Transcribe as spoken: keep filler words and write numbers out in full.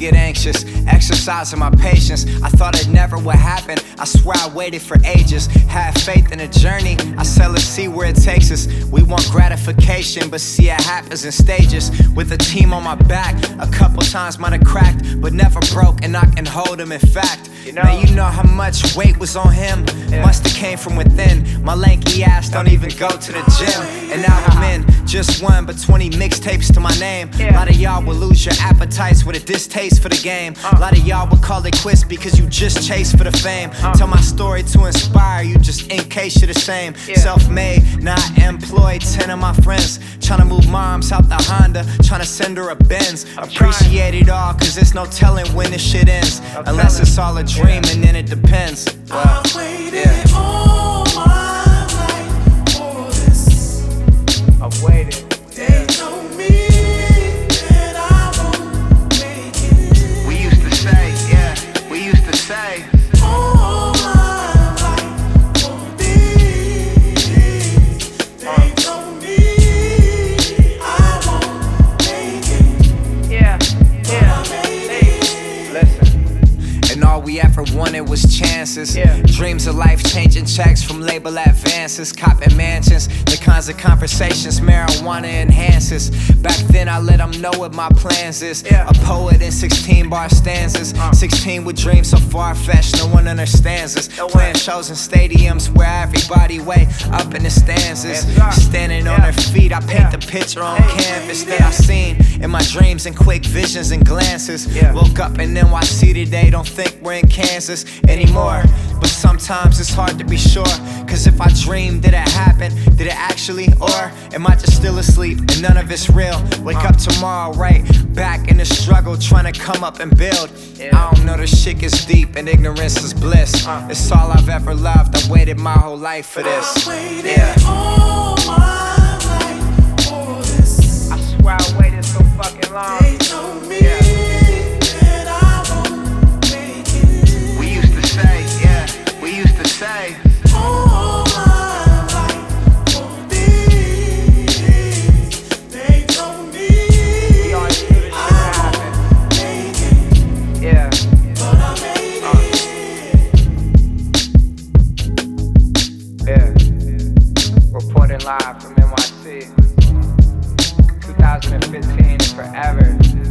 get anxious, exercising my patience. I thought it never would happen, I swear I waited for ages. Had faith in a journey, I said let's see where it takes us. We want gratification, but see it happens in stages. With a team on my back, a couple times might have cracked, but never broke, and I can hold him in fact. You know, man, you know how much weight was on him? Yeah. Must have came from within. My lanky ass don't even go to the gym. And now I'm in just one, but twenty mixtapes to my name. A lot of y'all will lose your appetites with a distaste for the game. A lot of y'all will call it quits because you just chase for the fame. Tell my story to inspire you just in case you're the same. Self-made, not employed, ten of my friends tryna move moms out the Honda, tryna send her a Benz. Appreciate it all, cause there's no telling when this shit ends. Unless it's all a dream, and then it depends. Well, I waited yeah. all my life for this. I've waited. They told me that I won't make it. We used to say, yeah, we used to say. All my life for this. They told me I won't make it. Yeah, yeah. Hey, listen. And all we ever wanted was chances. Yeah. Dreams of life-changing checks from label advances. Copping mansions, the kinds of conversations marijuana enhances. Back then I let them know what my plans is. Yeah. A poet in sixteen bar stanzas. uh. sixteen with dreams so far-fetched no one understands us. No Playing shows in stadiums where everybody way up in the stanzas. Yes, standing yeah. on their feet, I paint yeah. the picture on hey, canvas that I seen in my dreams and quick visions and glances. Yeah. Woke up in N Y C today, don't think we're in Kansas anymore. But sometimes it's hard to be sure, cause if I dream, did it happen? Did it actually? Or am I just still asleep and none of it's real? Wake up tomorrow right back in the struggle, trying to come up and build. I don't know, this shit gets deep and ignorance is bliss. It's all I've ever loved, I waited my whole life for this. I waited yeah. all my life for this. I swear I waited so fucking long. They told me yeah. that I won't make it. We used to say, yeah, we used to say. All my life for this. They told me we always knew this shit would happen. Make it. Yeah. But I made it. Uh. Yeah. Reporting live from N Y C. twenty fifteen and forever.